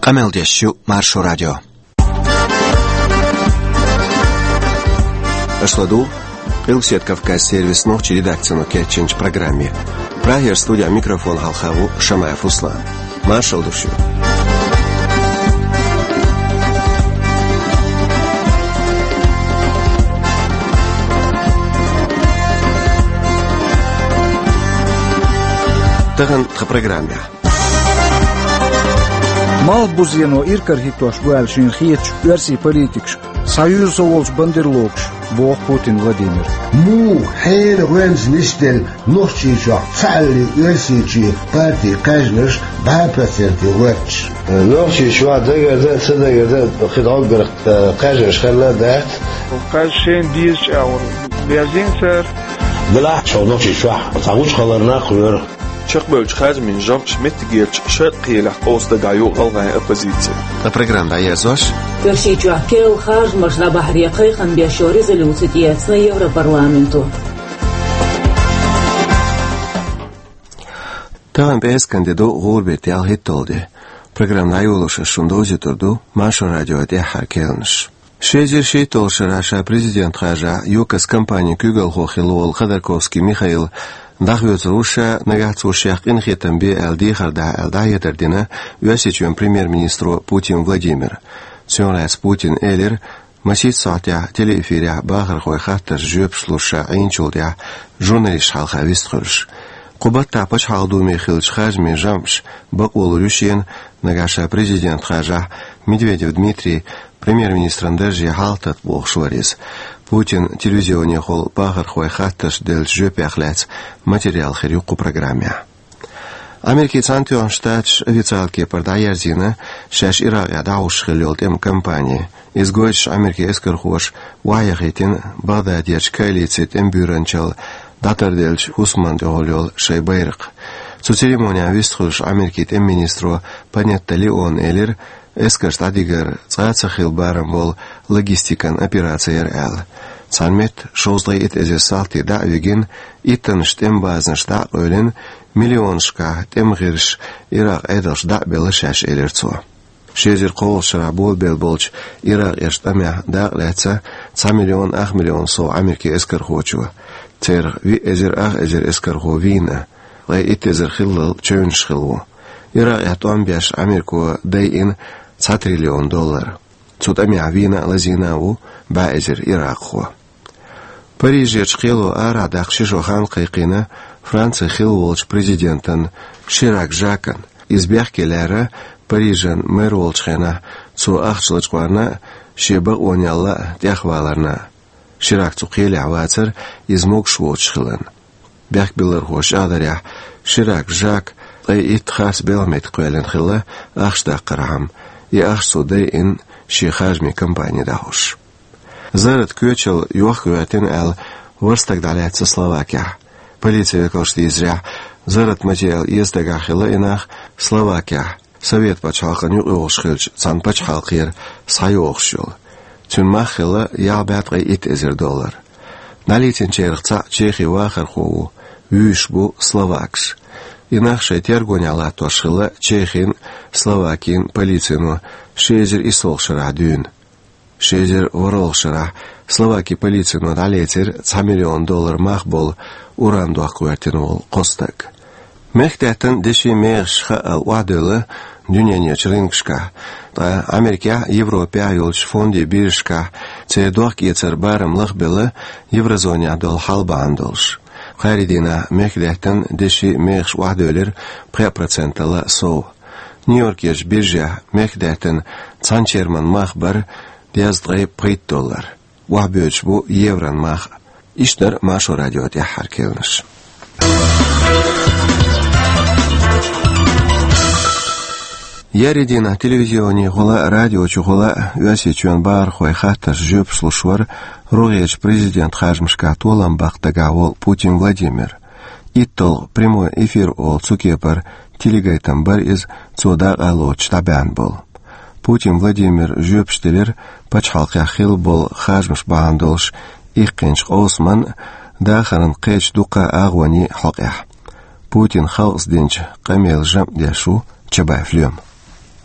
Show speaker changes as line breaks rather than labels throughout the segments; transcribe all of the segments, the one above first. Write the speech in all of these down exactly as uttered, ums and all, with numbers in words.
Камелдещу Маршу радио. Ашладу, Илсет Кавказ сервис ночи редакцию Кетченч программе. Прагер студия микрофон Халхаву Шамаев Услан. Маршал душу. Таган в программе.
Мал бузьяно иркархикош вальшин хиеч версии политикш. Союз олж бандерлогш. Бог Путин Владимир.
Му хейр венс нистел ночича цалли версии партии кажнеш два процента ватч.
Ночича дагерда цадагерда хидал грх кажнеш хала дат.
Кажшен диз аур бязинсер.
بلا شو نوشي شو تعوش خلرنا خير
شقبل خارج من جام شمت جيرش شرقي لحقوس دعيو غلغة أبوزيتي.
البرنامج ده يزوج.
كرشي جاكيل خارج مشلا بحرية قيخا بيشوري زلوسيتيات سيورا برلامنتو.
تام بس كنديدو غوربت يال هيتولدي. برنامج يولوش شوندوزي تردو ماشو راديو ده حركيلنش. شيجر شيتول شراша президент хажа юкас компания Кюгел Хохилол Ходорковский Михаил дахвет руша нагацушях инхетам би алди харда алдаятардина юасичуем премьер-министру Путин Владимир. Сёнрас Путин элер масит сатя телеэфиря багыр хой хаттар жөп слуша айнчулдя журналист халхавистхурш. Кубат тапач халду Михаил Чхажми жамш бакул рюшен нагаша президент хажа Медведев Дмитрий премьер-министр Андержи Халтат Бохшварис. Путин телевизионе хол багар хой хатташ дел жөпяхлец материал хирюку программе. Американский Антион штатш официалки пардаярзина шаш Ирак дауш хилёлт эм компании. Изгойш Америки эскерхош ваяхитин Багдадьяч коалицит эм бюренчал датардельч Усман деолёл шейбайрк. Цу церемония вистхуш Америки эм министру Панетта Леон элер Эскаш тадигар цацахил барам бол логистикан операция РЛ. Цанмет шозлай ит эзесалти да веген иттанш тем базнаш да ölен миллионшка тем гирш Ирак эдалш да белышаш элерцо. Шезер қол шара бол бел болч Ирак эштамя да леца ца миллион ах миллион со Америки эскар хочу. Тер ви эзер ах эзер эскар ховина. Лай ит эзер хиллал чөнш хилу. Ирак ятуам бяш Америку дай-ин ца триллион доллар. Цутами авина лазинаву баэзер Иракху. Парижер чхилу ара дахшишохан кайкина Франция хилволч президентан Ширак Жакан. Избяхкелера Парижен мэр волчхена цу ахчлычкварна шебак онялла тяхваларна. Ширак цукели авацер измок шволчхилан. Бяхбилар хош адаря Ширак Жак أي إتخاص بلمت قيلن خلا أخشدا قرهم يأخصو دي إن شيخاج مي كمباني داوش. زارت كوتشل يوخواتين أل ورستك داليات سلوواكيا. Полиция кошти изря زارت مجال يزدقا خلا إناخ سلوواكيا. Совет пачалқан юғылшхилч цан пачалқир сайоғшул. Тюн махила ялбятға ит эзер доллар. Налитин черхца чехи вахар хову вюшбу словакш. Инахше тергоняла тошила Чехин, Словакин, полицину, шезер и солшира дюн. Шезер воролшира, Словаки полицину далетер ца миллион доллар махбол уранду акуертинул костак. Мехтятын деши мехшха ал уадылы дюнянеч рынкшка. Америка, Европа, юлч фонди биршка, цедуак ецер барам лахбелы еврозоне адол халба андолш. Харидина мехлятан деши мехш вахдөлер пять процентов ла сов. Нью-Йорк еш биржа мехлятан цанчерман махбар дяздрай пять доллар. Вахбёч бу евран мах. Иштар машу радио те харкелнаш. Яридина телевизионе хула радио чухула юасичуан бар хой хатташ жөп слушвар ругеч президент хажмшка толам бақтагавол Путин Владимир. Иттол прямой эфир ол цукепар телегайтам бар из цуда алоч табян бол. Путин Владимир жөпштелер пачхалқя хил бол хажмш баандолш ихкенш Осман дахаран қеч дуқа агвани халқя. Путин халқс денч камел жам дяшу чабайфлем.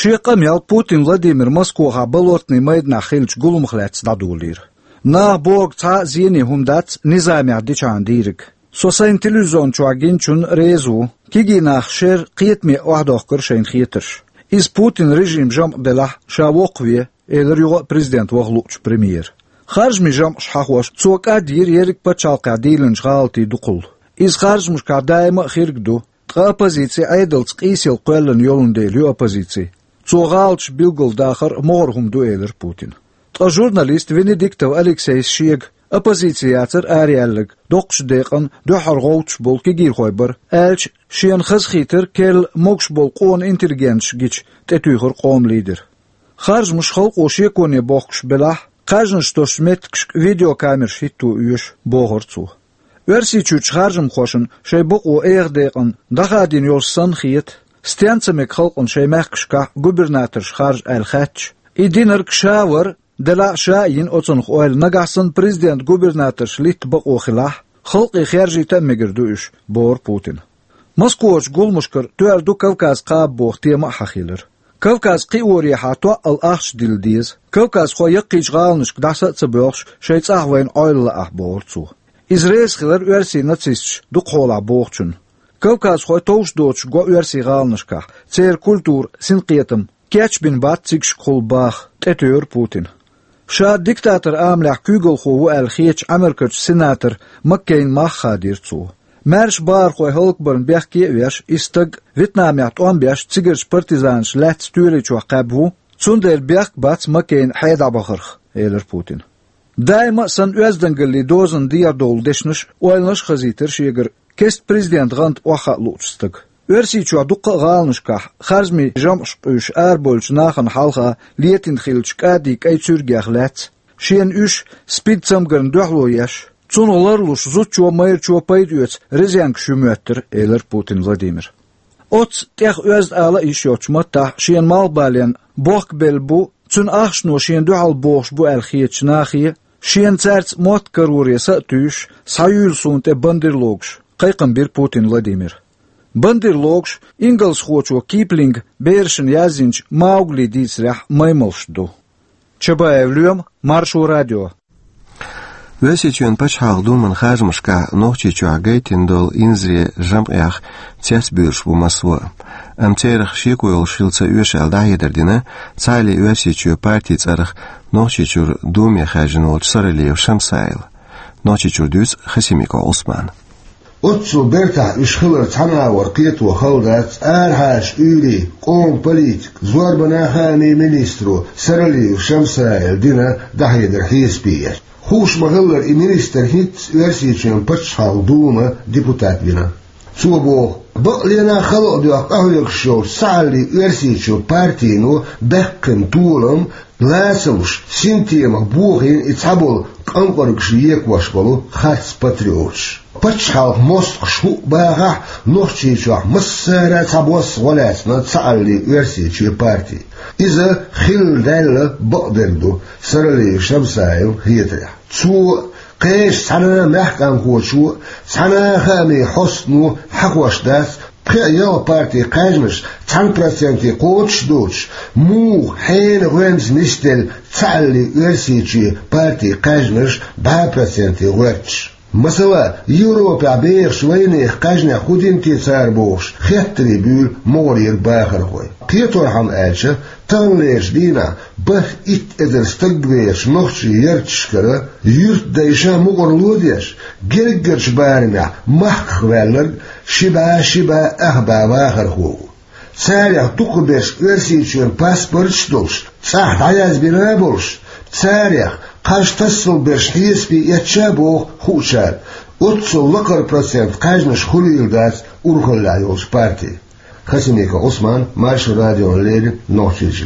شيقم يال بوتين فلاديمير موسكوها بلورتني ميدنا خيلش قلمخلات دادولير نا بوغ تا زيني هم دات نظامي عديشان ديرك سوسين تلوزون چواگين ريزو كيجي ناخ شير قيتمي واحدوخ كرشين خيترش إز بوتين ريجيم جمع دلح شاوقوية إلر يوغ بريزيدنت وغلوش بريمير خارج مي جمع شحاخوش تسوك أدير يريك بچال قاديلن شغالتي دقل إز خارج مش قادايما خيرقدو تقا أبازيتي عيدل تقيسيل قوالن يولن ديليو أبازيتي تسوغالش بيلقل داخر مورهم دو إلر بوتين تقا جورناليست فينيديكتو أليكسيس شيق أبازيتياتر آريالك دوقش ديقن دو حرغوتش بول كيجير خويبر ألش شين خز خيتر كيل موكش بول قون انتليجنش جيش تتويخر قوم ليدر خارج مش خلق وشيكوني بوخش بلاح قاجنش توشمتكش فيديو كامير شيتو يوش بوغرتو ورسي تشوش خارجم خوشن شي بقو ايغ ديقن دخادين يول سنخيت ستيانسمك خلقن شي مخكشكا گوبرناترش خارج الخاتش إدينرك شاور دلا شاين أتصنخ أول نجحسن بريزيدنت غوبرناتور شليت بقو خلاح خلقي خارجي تمجردوش بور بوتين مسكوش قول مشكر تواردو كوكاز قاب بوخ تيما حخيلر كوكاز قيوري حاتوا الأخش ديل ديز كوكاز خو يقيش غالنش كدحسة تبوخش شيت أحوين أول لأح بورتو إزرائيل خلر ويرسي نتسيش دقولا بوخشن كوكاز خو توش دوش قو ويرسي غالنش كح تير كولتور سنقيتم كيتش بن بات تيكش قول باخ تتور بوتين شا ديكتاتر آملح كوغل خو الخيتش أمريكاش سيناتر مكين ما خاديرتو مارش بار خو هلكبرن بيحكي ويش استق فيتنام يعطوان بيش تيجرش بارتيزانش لات ستوريش وقابو تسندر بيحك بات مكين حيدا بخرخ إيلر بوتين دايما سن أزدنقل دوزن ديار دول دشنش ويلنش خزيتر شيغر كيست بريزيدنت غانت وخا لوتستق ورسي چوا دقة غالنشكح خارجمي جمعش قوش آربولش ناخن حالخا ليتين خيلش كادي كاي تسورجيخ لات شين اش سبيد سمگرن دوحلو يش تون غلرلوش زوت چوا ماير چوا بايد يوت رزيانك شموتر إيلر بوتين فلاديمير اوت تيخ اوزد آلا ايش يوچما تح شين مال بالين بوخ بلبو تون اخشنو شين دوحل بوخش بو الخيتش ناخي شين تارت موت كروري سأتوش سايول سونت بندرلوغش قيقن بير بوتين فلاديمير بندرلوغش إنجلز خوچو كيبلينغ بيرشن يازينش ماوغلي ديسرح مايملشدو چبايف ليوم مارشو راديو
Весичен пачхалду man хажмашка нохчи чуагайтин дол инзре жам'ях цясбюрш бу масва. Am терах шикуйл шилца уешал дайдердина цайли весичу партий царах нохчи чур думе хажинол саралиев шамсайл. Нохчи чур дюс Хасимико Осман.
أتسو برتع إشخلر تحنا ورقيت وخلدات آرهاش إولي قوم بوليتك زوار بناهاني منيسترو سرلي وشمسايل دينا دحي درحيس بيش خوش مغلر إمينيستر هيت ورسيتشن بچحال دوما ديبوتات بنا صوبو بقلنا خلق دوك أهلك شو سعلي ورسيتشو بارتينو بقن طولم لاسوش سنتي مقبوغين اتحبول كأنقرق شيك واشبالو خاص باتريوش بچحال موسق شو باغا نوخشيشو مسارة تبوس ولاسنا تسعلي ورسيتشو بارتي إذا خل دالة بقدردو سرلي شمسايو هيتريح تسو قيش سنة محكم خوشو سنة خامي حسنو حقوش داس بخيال بارتي قاجمش عشرة بالمية قوتش دوش مو حين غنز نستل تعلي ورسيتشي بارتي قاجمش عشرة بالمية غرتش مثلا يوروبا بيخش وينيخ قاجنا خودين تيسار بوش خيطري بيول مورير باخر خوي قيطور حم آلشة تنليش دينا بخ إت إذن استقبيش نخشي يرتشكرا يرت دايشا مغرلوديش جرقرش بارنا محك خوالر شبا شبا أخبا باخر خو ساريخ تقبش ورسيتشون باسبورتش دوش صح عياز بنا بوش ساريخ قاش تصل برشحيس بي يتشابوه خوشار أتصل لقر برسنت قاجنش خليل داس أرخل لعيوش بارتي خسيميكا عثمان مارش راديو الليل نوحشيشي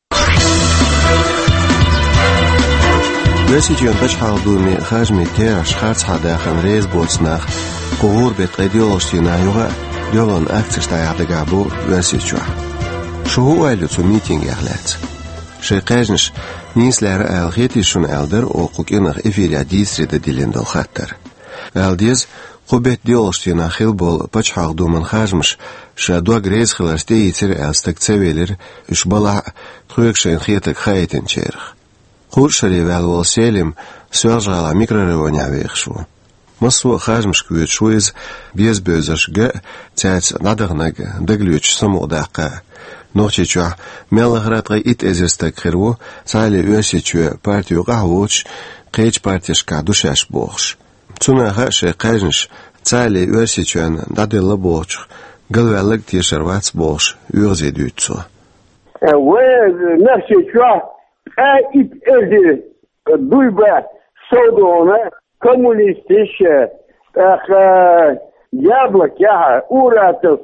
Весичен пачхал думи хажми тераш харцха дахан рез боцнах قهور بيت قيديولشتي نايوغا يولون أكتش تايعدقابو وسيچوا شو أيلو تو ميتينج يغلات شي قاجنش نيس لارا الغيتي شون ألدر او قوكينغ إفيريا ديسري دا ديلين دول خاتر ألديز قبت ديولشتينا خيلبول بچحاق دومن خاجمش شادوا غريز خلاشتي يتر أستك تسويلر إش بلع تخويكشين خيتك خايتن شيرخ قور شريوال والسيلم سوالجغالا ميكروريون يعويخشو مصو خاجمش كويت شويز بيز بيزش غا تات ندغنغ دغلوش سمو داقا نوچي چوا ملغرات غي ات ازستك خيرو سالي اوسي چوا بارتيو قهوچ قيج بارتيش كادوشاش بوخش تسونا هاشي قاجنش سالي اوسي چوان دادل بوخ قلوالك تيشروات بوخش يغزي دوتسو
و نفسي چوا ات ازي دويبا سودونا коммунистиш ах яблок я уратов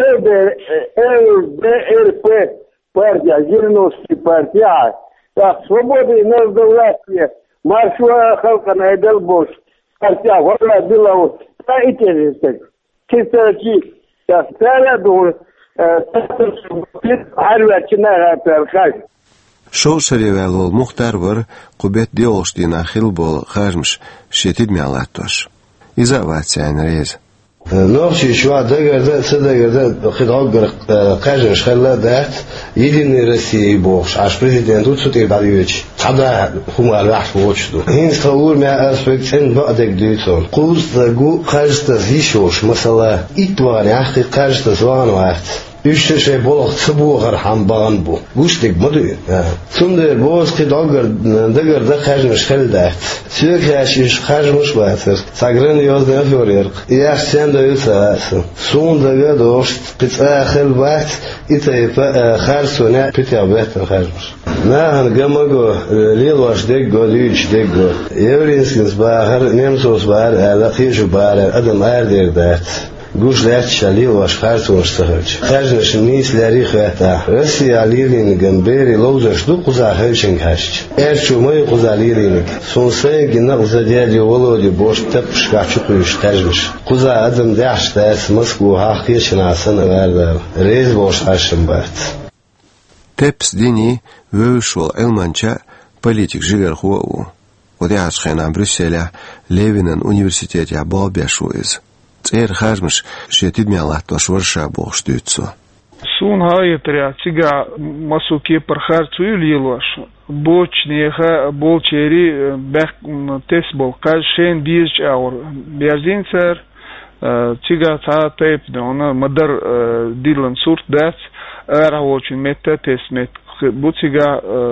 ТБРП партия Зеленовский партия так свободы и наздавление маршуа халкана эдэлбош партия вала была вот та и те же так чистаки так старая дол харвачина перхай
شو شريوال مختار ور قبت ديوشتينا خيلبول خارمش شتيد ميالاتوش إذا واتسان ريز
نوشي شو دغرد سدغرد خداغر قاجنش خلا دات يدين روسيا بوش اش президент уцутир дарьевич цада хума рах вочду ин стаул мя аспектен бадек дютон куз загу кажется зишош масала итвар ахи кажется званват Üçte bolaq sıbuğar hambagan bu. Guştik mıdı? Sundur boz qidagır dagır da xajmış xilda. Sök yaş iş xajmış batır. Sagran yozdan fyorir. Yaş sen de yusasın. Sundaga doş qitsa xilbat itayfa xarsona pityabat xajmış. Nahan gamago lilwaş deg godüç deg go. Evrinskins bahar nemsos bahar ala xiju bahar adam erderdat. Гуш лет шалил ваш хартун штахч. Хажнаш нис лари хата. Россия лирин гамбери лоуза шту куза хачен хашч. Эрчу мой куза лирин. Сонсей гина куза дяди володи бош тап шкачу куш хажнаш. Куза адам дашта с Москву хахична асан варда. Рез бош хашем бат.
Тепс дини вышел элманча политик живер хуау. Одяж хена Брюсселя Левинен университете Бобяшуиз. Цер хажмш шетид мялатош варша бохштуцо
сун хайтря цига масуки пархарцу юлилош бочнеха болчери бах тесбол кашен бирч аур берзинцер цига та тайп дона мадар дилан сурт дас аравочин мета тесмет буцига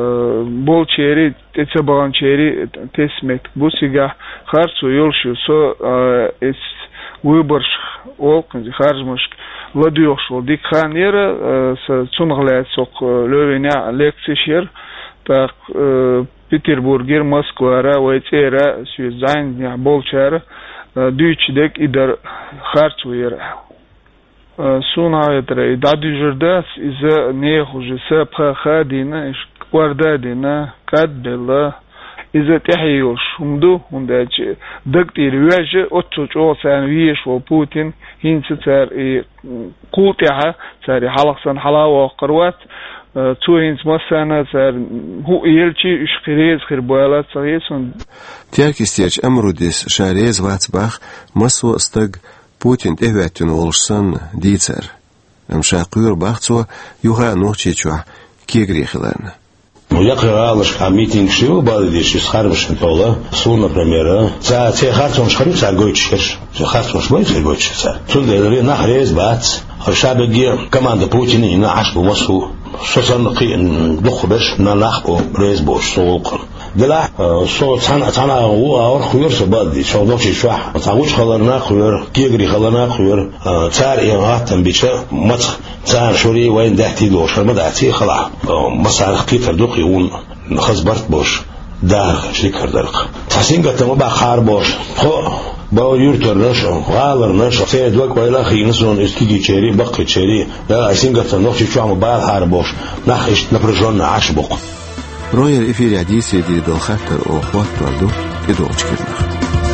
болчери тецабаланчери тесмет буцига харцу юлшу со эс выборш олкин харжмаш ладуйошол дик ханера с цунглайцок лövеня лекцишер так Петербургер Москвара вайцера сюзайн я болчара дүйчдек идар харцуер сунаетра дадижердас из не хуже сапхадина квардадина кадбела إذا تحيوش همدو همداج دكتير وياجة أتوش أوسان ويش وبوتين هين ستار قوتها ساري حلقسان حلاوة وقروات تو هينس مسانا سار هو يلشي إشقريز خربوالات صغيسون
تيركستيج أمروديس شاريز واتباخ مسو استق بوتين تهواتين ولشسان ديتر أمشا قير باختسو يوها نوچي چوح كيغري خلان
Ну, я кралаш, а митинг шил, балдиш, из хармшин тола, су, например, за те хартон шхарим, за гойчиш, за хартон шмой, за гойчиш, сунда, или нахрез, бац, шабеги, команда Путина, и на ашбу масу, сосан қиын, дұқбеш, на нахбу, рез бош, соолқыр. Дела, со цана, цана, у, аур хуйр, сабадди, со дочи швах, цагуч халарна хуйр, кегри халарна хуйр, цар и гаттан бича, мац, цар шури, вайн дахти дош, армадати хала, масарх китар дуқи ун, خزبرت باش در شکر درق تاسین گفتم با خار باش خو با یورتر نشو غالر نشو سه دوک ویلا خینسون استیگی چری بقی چری لا تاسین گفتم نخشی شو با خار باش نخش نپرجون عش بق
روی افیر حدیثی دی دل خاطر او خواهد دردو ادوچ کردن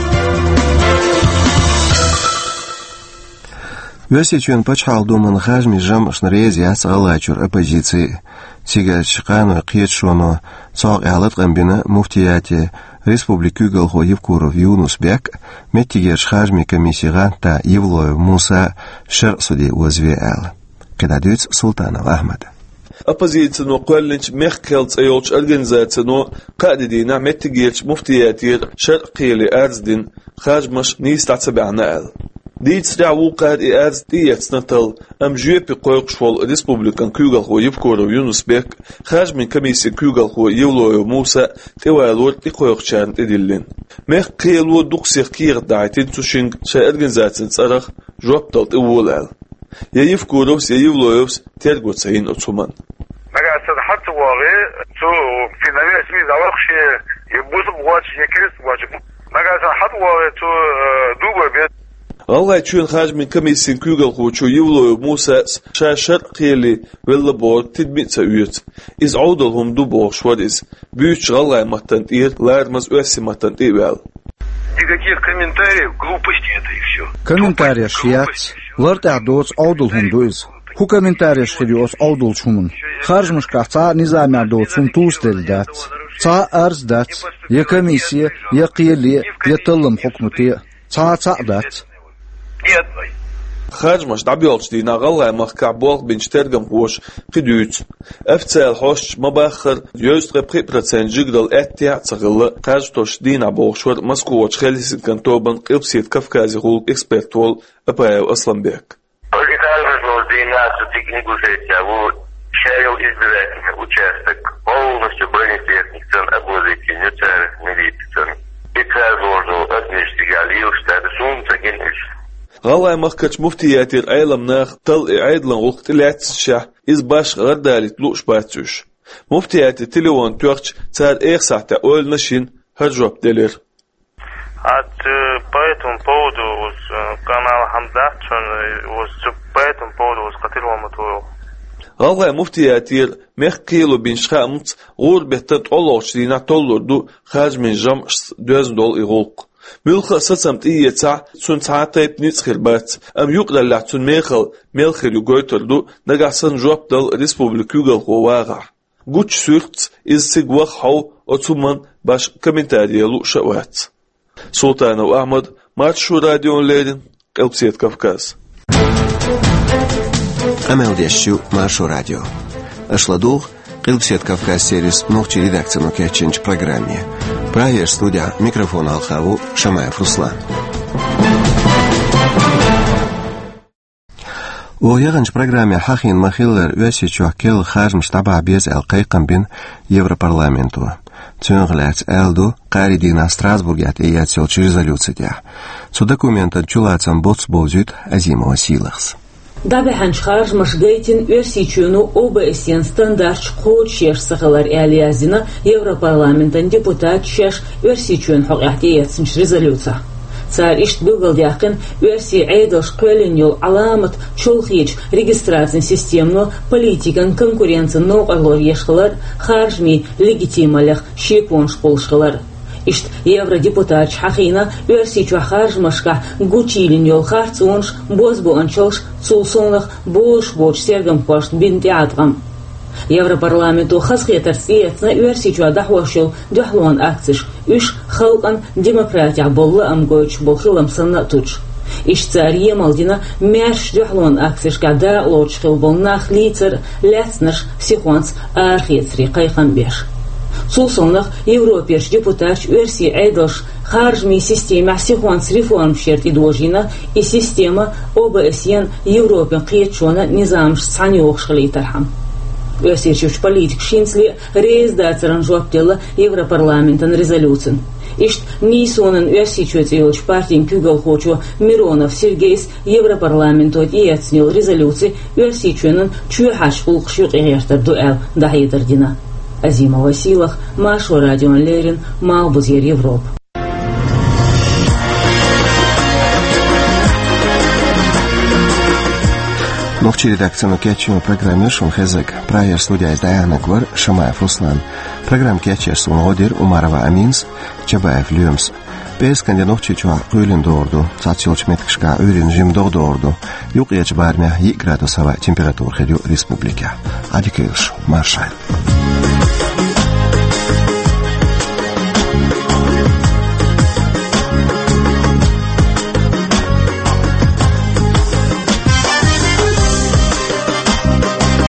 Весичен почхал думан хажми жам шнрез яс алачур оппозиции. Сигач кану қиетшоно цог ялат гамбина муфтияти Республик Күгелхо Евкуров Юнус Бек, Меттигер Шхажми комиссияга та Евлоев Муса Шер суди узве эл. Кедадюц Султанов Ахмад.
Оппозиция но квалинч мехкелц айолч организация но кадидина Меттигерч муфтиятир Шер Қили Арздин Хажмаш нистацабяна эл. Дит сряу кад и аз диец натал ам жюпи койкшвол республикан Күгелхо Евкуров Юнус Бек Хажми комиссия Күгелхо Евлоев Муса тевайлор и койкчарн идиллин. Мех Қилу дуксих кир дайтин цушинг ша организация царах жопталт и волал. Я Евкуровс, я Евлоевс тергуцаин оцуман.
Магасад хат واقع تو في نوع اسمي زواخش يبوس بواش يكرس واجب магасад хат واقع تو دوبه بيت
الله يشون خارج من كميسين Күгелхо شو Евлоев Муса شاشر قيلي ولا بور تدميت سويت إز عودلهم دوبه شوارز بيوش الله مهتن إير لارمز أسي مهتن إيوال.
Никаких комментариев, глупости это и все.
Комментария шият, ларта доц аудулхум дуиз. Ху комментария шхидиос аудулчумун. Харжмыш каца низамя доцун тустел дат. Ца арз дат. Я комиссия, я қиели, я тылым хукмути. Ца ца дат.
Нет.
خارج دعبيولش دي نغلا مخكع بوق بين شترجم هوش قدوت افتال هوش مباخر يوست ربقي برسن جيغدل اتيا تغلا خارج توش دي نابوق شور مسكوش خليس كنتوبن قبسيت كفكازي هول اكسبرتول ابايو اصلا بيك
Оригинальный дина стратегический гусейся, шерил избирательный участок, полностью бронетехникцен обозритель, нюцер, милицен. И каждого администригалил, штат сумца генеш.
غالا مخكش مفتياتير ايلم ناخ تل اعيد لن وقت لاتشح از باش غردالت لوش باتوش مفتياتي تليوان توخش تار ايخ ساعتا اول نشين هرجوب دلير.
От по этому поводу канал Хамдат по этому поводу хотел мотор.
غالا مفتياتير مخ كيلو بين شخامت غور بهتت اولوش دينا تولور دو خارج من جمش دوزن دول اغلق ملخ سسمت إيه تاع سون تعطيت نتخل بات أم يقدر لعتون ميخل ملخل يقويتر دو نقاسن جواب دل ريسبوبليك Күгелхо واقع قوش سورت إز سيقوخ حو أتومن باش كومنتاريالو شوات سلطان وأحمد مارتشو راديو ليدن قلبسيت كافكاز
أمل ديشو مارشو راديو أشلادوغ قلبسيت كافكاز سيريس نوخشي редакцию كاتشنج программе. Проект студия, микрофон Алхаву, Шамаев Руслан. O yığınç proqramı Haxin Maxiller ösi çoxkel xarm штаба без Alqayqan bin Европарламенту. Цюнглац элду Qaridina Strasburgat eyatsil резолюция. Цу документат чулацан боц бозют Азимова силахс.
Дабэхэнч харж машгэйтин версичуну ОБСен стандарт қод шеш сағалар әлиязина Европарламентан депутат шеш версичуен хоғяхти етсінч резолюция. Цар ишт билгалдяқын верси айдалш қөлін ел аламат чолхич регистрацин системну политикан конкуренцин ноғалор ешқылар харжми легитималях шекон шқолшқылар. Ишт евродепутат Хахина версичу харжмашка гучилин ел харцунш бозбу анчолш цулсонлах бош боч сергам пашт бин театрам. Европарламенту хасхетарсиетна версичу адахвашил дюхлуан акциш үш халкан демократия болла амгойч болхилам санна туч. Ишт цар емалдина мерш дюхлуан акциш када лочхил болнах лицер ляцнаш сихуанц архицри кайхан беш. Сулсонлах Европеш депутат версии айдалш харжми система сихуанц реформ шерт идожина и система ОБСен Европен қиетчона низамш саниохшхали тархам. Версичуч политик шинсли реиздацеран жоптела Европарламентан резолюцин. Ишт нисонен версичуц илч партиин Күгелхочу Миронов Сергейс Европарламентот иецнил резолюции версичуенен чуйхаш улқшук игертер дуэл дахидердина. Азимова силах, Машу радион Лерин, Малбузер Европ.
Новчи редакцияны кетчину программир шун хезек. Проект студия издаяна гвар Шамаев Руслан. Программ кетчер сун одир Умарова Аминс, Чабаев Люмс. Без канде новчи чуа куйлин доорду, цацилч меткшка урин жим доорду. Юк еч бармя и градусова температура хедю республика. Адикейлш, маршаль.